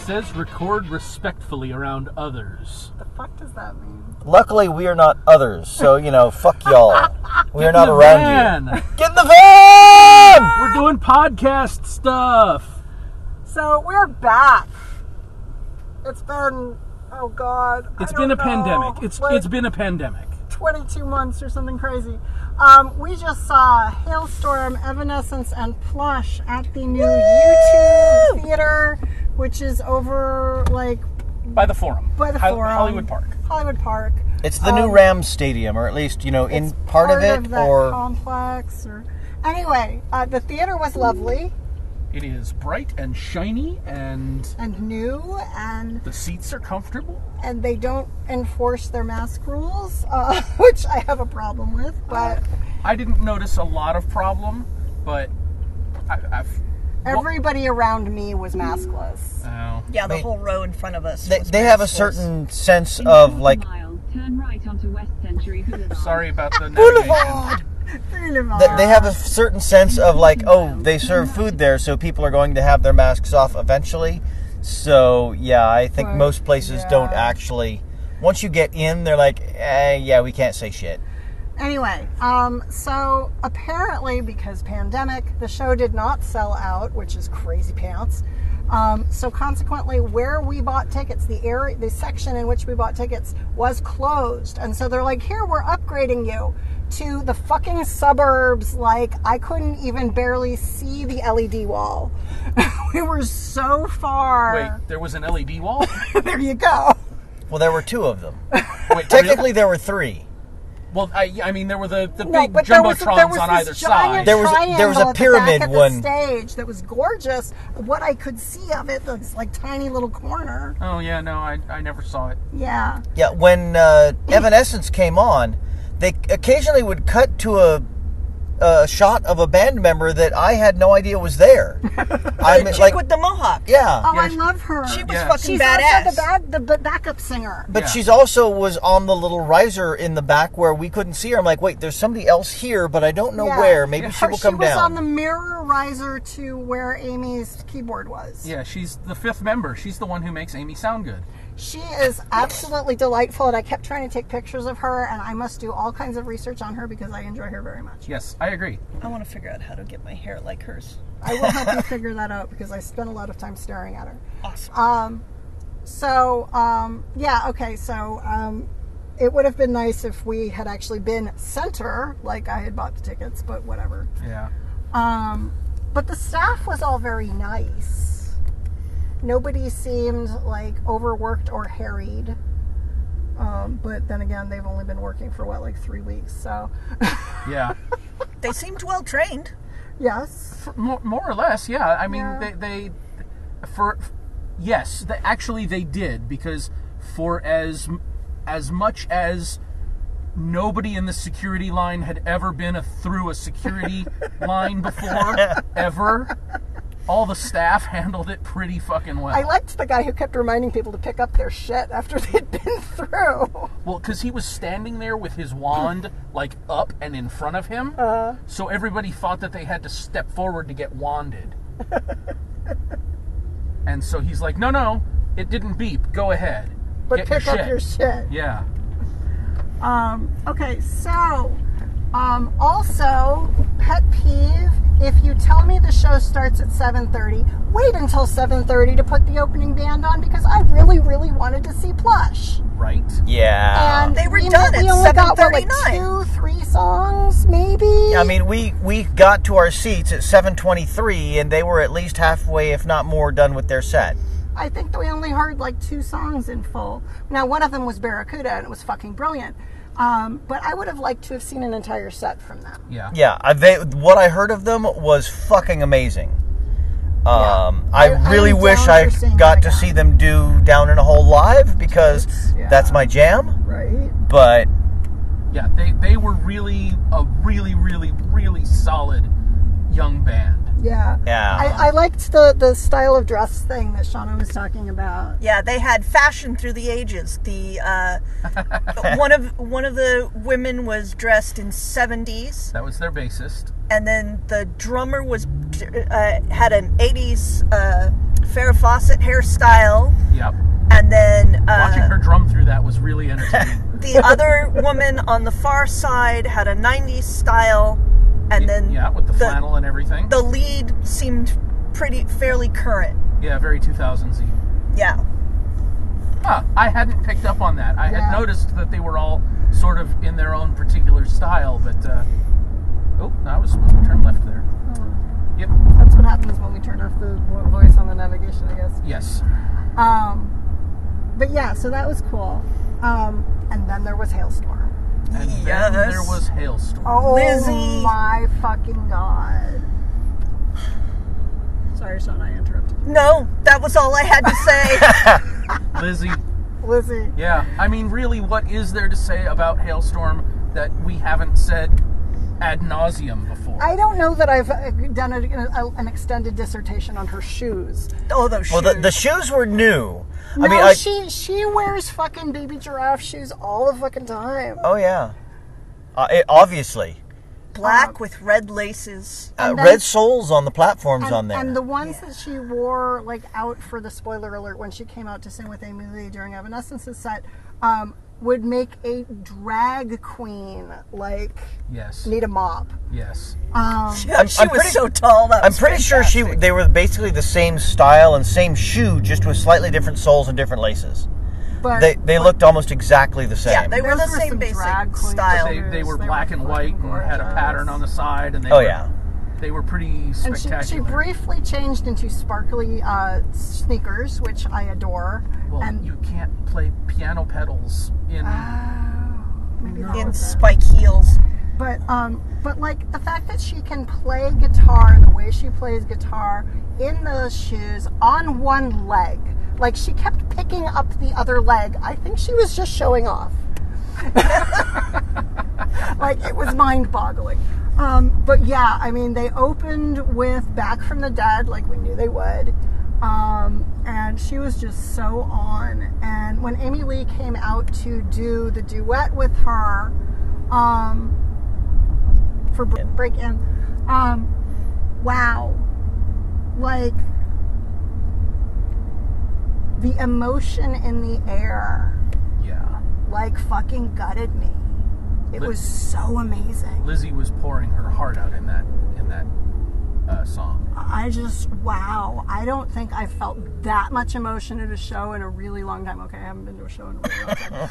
says record respectfully around others. The fuck does that mean? Luckily, we are not others, so, fuck y'all. We are not around you. Get in the van! We're doing podcast stuff. So, we're back. It's been, oh God. It's been a pandemic. It's been a pandemic. 22 months or something crazy. We just saw Hailstorm, Evanescence, and Plush at the new U2 Theater, which is over, by the Forum. By the Forum. Hollywood Park. It's the new Rams Stadium, or at least, in part of it, that or complex. Anyway, the theater was lovely. It is bright and shiny and new, and the seats are comfortable. And they don't enforce their mask rules, which I have a problem with. But I didn't notice a lot of problem, but everybody around me was maskless. Oh. Yeah, the whole row in front of us. They have a certain sense of Turn right onto West Century Boulevard. Sorry about the navigation. They have a certain sense of they serve food there, so people are going to have their masks off eventually. So yeah, I think most places don't actually. Once you get in, they're like, yeah, we can't say shit. Anyway, so apparently because pandemic, the show did not sell out, which is crazy pants. So consequently, where we bought tickets, the section in which we bought tickets was closed. And so they're like, here, we're upgrading you to the fucking suburbs. I couldn't even barely see the LED wall. We were so far. Wait, there was an LED wall? There you go. Well, there were two of them. Wait, technically, there were three. Well, I mean, there were the big jumbotrons on either side. There was a pyramid at the one stage that was gorgeous. What I could see of it, this tiny little corner. Oh yeah, no, I never saw it. Yeah. Yeah, when Evanescence came on, they occasionally would cut to a shot of a band member that I had no idea was there. The chick with the mohawk. Yeah. Oh, I love her. She was fucking She's badass. Also the backup singer. But she's also was on the little riser in the back where we couldn't see her. I'm like, wait, there's somebody else here, but I don't know where. Maybe she will come down. She was on the mirror riser to where Amy's keyboard was. Yeah, she's the fifth member. She's the one who makes Amy sound good. She is absolutely delightful, and I kept trying to take pictures of her, and I must do all kinds of research on her because I enjoy her very much. Yes, I agree. I want to figure out how to get my hair like hers. I will help you figure that out because I spent a lot of time staring at her. Awesome. It would have been nice if we had actually been center, like I had bought the tickets, but whatever. Yeah. But the staff was all very nice. Nobody seemed overworked or harried. But then again, they've only been working for 3 weeks, so. Yeah. They seemed well trained. Yes. More or less, yeah. I mean, they did, because for as much as nobody in the security line had ever been through a security line before, ever, all the staff handled it pretty fucking well. I liked the guy who kept reminding people to pick up their shit after they'd been through. Well, because he was standing there with his wand, up and in front of him, so everybody thought that they had to step forward to get wanded. And so he's like, no, it didn't beep, go ahead. But pick up your shit. Yeah. Okay, so, also, pet peeve, if you tell me the show starts at 7:30, wait until 7:30 to put the opening band on, because I really, really wanted to see Plush. Right? Yeah. And they were done at 7:39. We only got, 2-3 songs, maybe? I mean, we got to our seats at 7:23, and they were at least halfway, if not more, done with their set. I think that we only heard 2 songs in full. Now, one of them was Barracuda, and it was fucking brilliant. But I would have liked to have seen an entire set from them. Yeah. Yeah. What I heard of them was fucking amazing. I really wish I got to see them do Down in a Hole live, because that's my jam. Right. But yeah, they were really a really, really, really solid young band. Yeah. Yeah. I liked the style of dress thing that Shauna was talking about. Yeah, they had fashion through the ages. The one of the women was dressed in 70s. That was their bassist. And then the drummer was had an 80s Farrah Fawcett hairstyle, Yep. and then Watching her drum through that was really entertaining. the other woman on the far side had a 90s style, and then Yeah, with the flannel and everything. the lead seemed fairly current. Yeah, very 2000s-y. Yeah. Huh, I hadn't picked up on that. I Yeah. had noticed that they were all sort of in their own particular style, but oh, I was supposed to turn left there. Yep. That's what happens when we turn off the voice on the navigation, I guess. Yes. But yeah, so that was cool. And then there was Hailstorm. And Yes. then there was Hailstorm. Oh Lizzie. my fucking god. Sorry, Sean, I interrupted you. No, that was all I had to say. Lizzie. Lizzie. Yeah. I mean, really, what is there to say about Hailstorm that we haven't said ad nauseum before? I don't know that I've done an extended dissertation on her shoes. Oh, those shoes. Well, the shoes were new. No, I mean, she wears fucking baby giraffe shoes all the fucking time. oh yeah, obviously. Black with red laces. And then- Red soles on the platforms on there. And the ones that she wore, like, out for the spoiler alert when she came out to sing with Amy Lee during Evanescence's set, would make a drag queen, like, Yes. need a mop. Yes. Yeah, she I'm was pretty- so tall. That I'm was pretty sure fantastic. they were basically the same style and same shoe, just with slightly different soles and different laces. But They looked almost exactly the same. Yeah, they were the Those were same some basic drag queen style. They were They black were and white and fucking had a gorgeous. pattern on the side, and they Oh were, yeah. they were pretty and spectacular. she briefly changed into sparkly sneakers, which I adore. Well, and you can't play piano pedals in. maybe that In was it. spike heels. But like the fact that she can play guitar the way she plays guitar in those shoes on one leg, like she kept picking up the other leg. I think she was just showing off. Like, it was mind-boggling. But yeah, I mean, they opened with Back from the Dead, like we knew they would. And she was just so on. And when Amy Lee came out to do the duet with her, for Break In, wow. Like, the emotion in the air, Yeah. like, fucking gutted me. It was so amazing. Lizzie was pouring her heart out in that song. I just, wow. I don't think I felt that much emotion at a show in a really long time. Okay, I haven't been to a show in a really long time.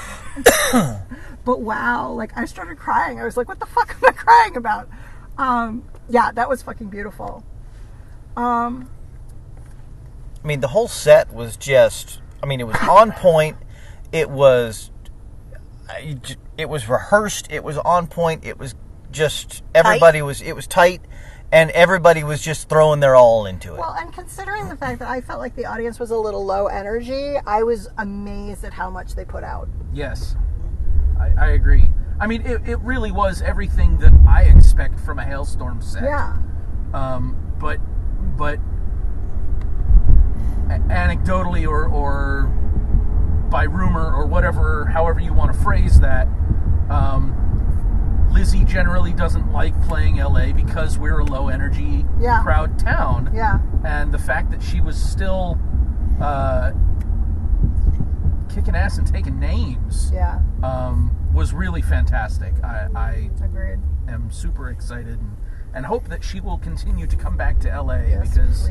But wow, like, I started crying. I was like, what the fuck am I crying about? Yeah, that was fucking beautiful. I mean, the whole set was just, I mean, it was on point. It was rehearsed. It was on point. It was just, everybody it was tight, and everybody was just throwing their all into it. Well, and considering the fact that I felt like the audience was a little low energy, I was amazed at how much they put out. Yes, I agree. I mean, it really was everything that I expect from a Hailstorm set. Yeah. But anecdotally or by rumor or whatever, however you want to phrase that, Lizzie generally doesn't like playing LA because we're a low energy Yeah. crowd town. Yeah. And the fact that she was still kicking ass and taking names Yeah. was really fantastic. I Agreed. am super excited and hope that she will continue to come back to LA Yes, because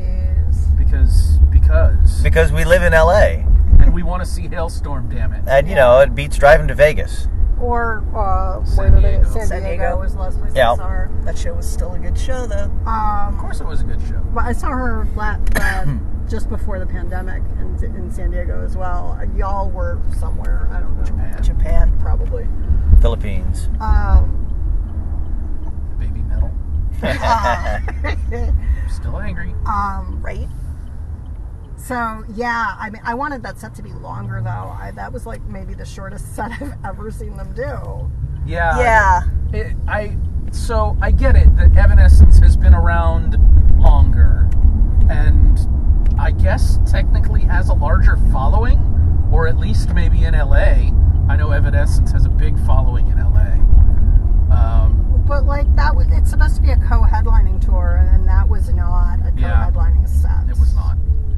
Because we live in LA, and we want to see Hailstorm, damn it. and you know, it beats driving to Vegas. Or San where did Diego. San San Diego Diego. was the last place Yeah. I saw her. That show was still a good show, though. Of course it was a good show. But I saw her just before the pandemic in San Diego as well. Y'all were somewhere, I don't know. Japan. Probably. Philippines. Baby metal. Still angry. Right? So yeah, I mean, I wanted that set to be longer though. That was like maybe the shortest set I've ever seen them do. Yeah. So I get it that Evanescence has been around longer, and I guess technically has a larger following, or at least maybe in LA. I know Evanescence has a big following in LA. But like it's supposed to be a co-headlining tour, and that was not a Yeah. co-headlining set. It was not.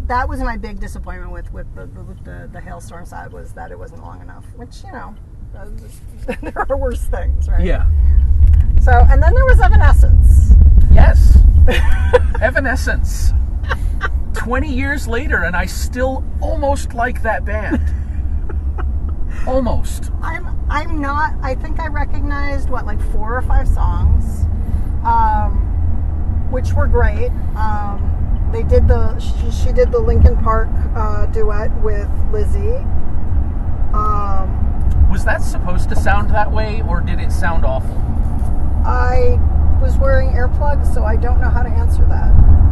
that was my big disappointment with the Hailstorm side, was that it wasn't long enough. Which, you know, there are worse things, right? Yeah. So, and then there was Evanescence. Yes. Evanescence. 20 years later, and I still almost like that band. Almost. I'm not. I think I recognized like 4 or 5 songs, which were great. They did she did the Linkin Park duet with Lizzie. Was that supposed to sound that way, or did it sound awful? I was wearing earplugs, so I don't know how to answer that.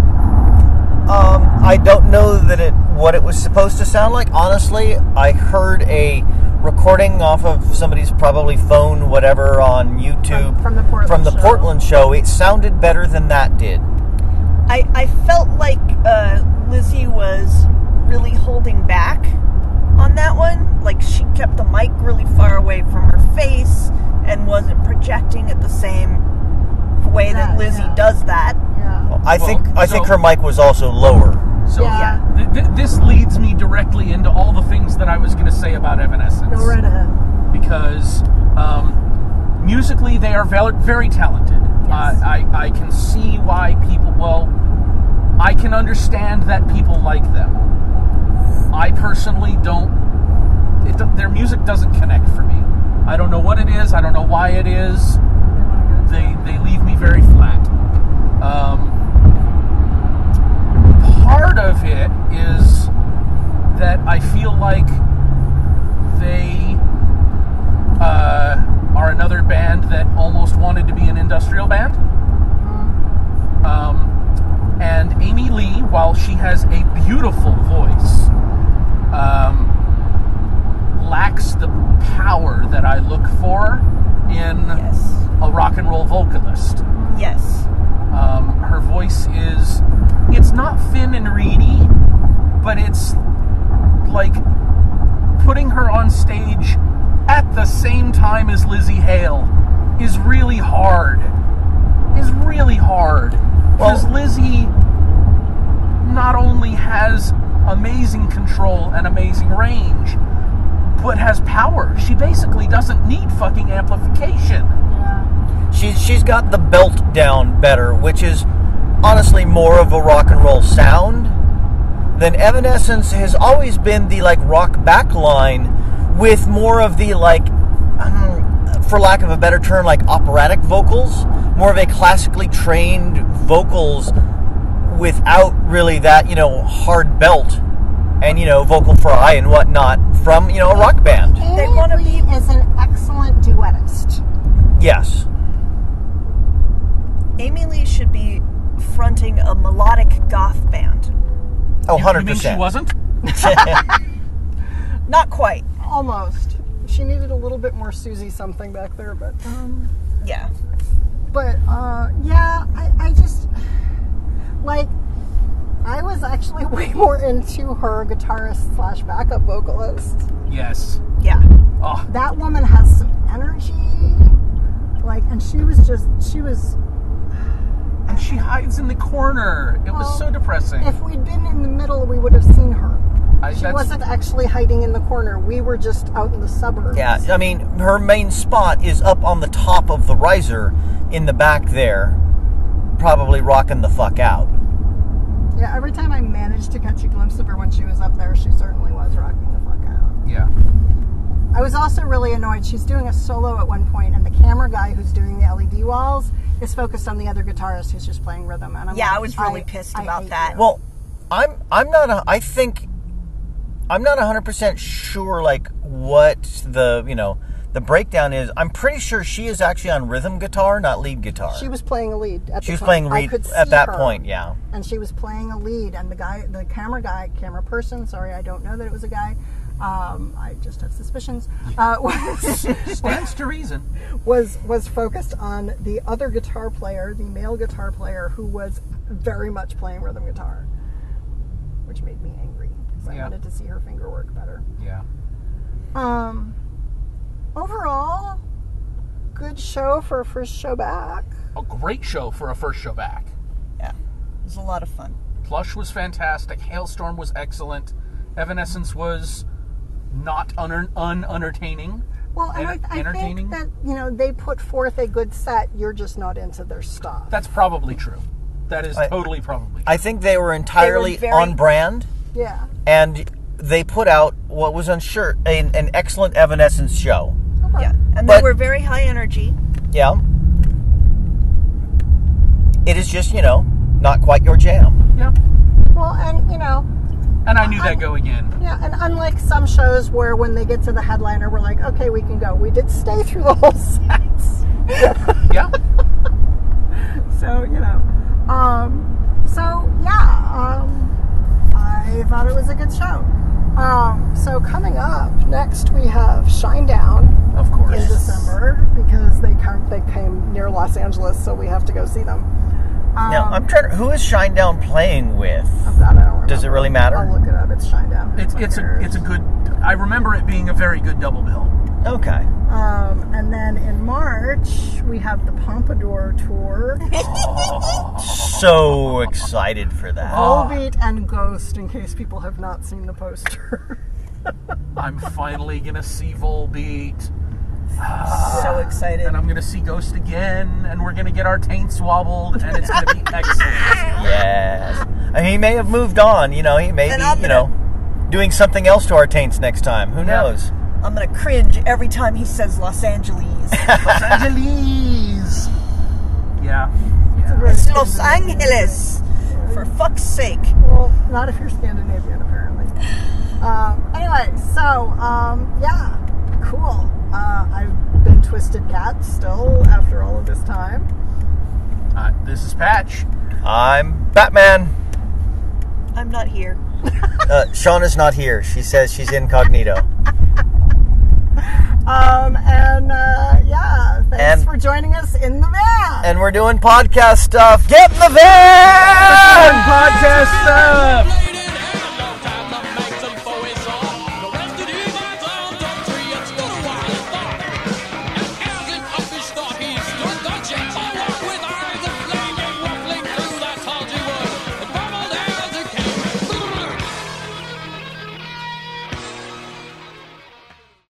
I don't know what it was supposed to sound like. Honestly, I heard a recording off of somebody's probably phone, whatever, on YouTube from the Portland show. It sounded better than that did. I felt like Lizzie was really holding back on that one. Like, she kept the mic really far away from her face and wasn't projecting it the same way that Lizzie does that. Yeah. Well, I think her mic was also lower. So this leads me directly into all the things that I was going to say about Evanescence. Go right ahead. Because musically they are very, very talented. Yes. I can see why people. Well, I can understand that people like them. I personally don't. Their music doesn't connect for me. I don't know what it is. I don't know why it is. They leave me very flat. Part of it is that I feel like they are another band that almost wanted to be an industrial band. And Amy Lee, while she has a beautiful voice, lacks the power that I look for in a rock and roll vocalist. Yes. Her voice it's not thin and reedy, but it's like putting her on stage at the same time as Lizzie Hale is really hard. Because Lizzie not only has amazing control and amazing range, but has power. She basically doesn't need fucking amplification. Yeah. She's got the belt down better, which is honestly more of a rock and roll sound. Then Evanescence has always been the like rock backline with more of the like, for lack of a better term, like operatic vocals, more of a classically trained vocals without really that, hard belt and, vocal fry and whatnot from, a rock band. They want to be is an excellent duettist. Yes. Amy Lee should be fronting a melodic goth band. Oh, 100%. You mean she wasn't? Not quite. Almost. She needed a little bit more Susie something back there, but Yeah. But I just like, I was actually way more into her guitarist / backup vocalist. Yes. Yeah. Oh, That woman has some energy, like, and she was. and she hides in the corner. It was so depressing. If we'd been in the middle, we would have seen her. She that's- wasn't actually hiding in the corner. We were just out in the suburbs. Yeah, I mean, her main spot is up on the top of the riser in the back there, probably rocking the fuck out. Yeah, every time I managed to catch a glimpse of her when she was up there, she certainly was rocking the fuck out. Yeah. I was also really annoyed. She's doing a solo at one point, and the camera guy who's doing the LED walls is focused on the other guitarist who's just playing rhythm. And I'm Yeah, like, I was really pissed I about hate that. you. Well, I'm not 100% sure like what the breakdown is. I'm pretty sure she is actually on rhythm guitar, not lead guitar. She was playing a lead at She the was time. playing I lead could at see that her, point, yeah. and she was playing a lead, and the camera person, sorry, I don't know that it was a guy, I just have suspicions, Stands to reason. was focused on the other guitar player, the male guitar player, who was very much playing rhythm guitar, which made me angry because I Yeah. wanted to see her finger work better. Yeah. Overall, good show for a first show back. A great show for a first show back. Yeah. It was a lot of fun. Plush was fantastic. Hailstorm was excellent. Evanescence was not unentertaining. Well, and I think that, they put forth a good set. You're just not into their stuff. That's probably true. That is totally probably true. I think they were entirely on brand. Yeah. And they put out what was an excellent Evanescence show. Yeah. And they were very high energy. Yeah. It is just, not quite your jam. Yeah. Well, and, And I knew that going in. Yeah, and unlike some shows where when they get to the headliner, we're like, okay, we can go. We did stay through the whole sets. Yeah. So, I thought it was a good show. So coming up, next we have Shinedown. Of course. In December, because they came near Los Angeles, so we have to go see them. Now, I'm trying to... Who is Shinedown playing with? I don't remember. Does it really matter? I'll look it up. It's Shinedown. It's a good... I remember it being a very good double bill. Okay. And then in March, we have the Pompadour Tour. So excited for that. Volbeat and Ghost, in case people have not seen the poster. I'm finally going to see Volbeat. So excited. And I'm going to see Ghost again, and we're going to get our taints wobbled, and it's going to be excellent. Yes. He may have moved on, he may be, doing something else to our taints next time. Who knows? I'm going to cringe every time he says Los Angeles. Los Angeles! Yeah. It's Los Angeles! For fuck's sake. Well, not if you're Scandinavian, apparently. Anyway, so, cool. I've been Twisted Cat still after all of this time. This is Patch. I'm Batman. I'm not here. Shauna's not here. She says she's incognito. Thanks for joining us in the van. And we're doing podcast stuff. Get in the van! Podcast stuff!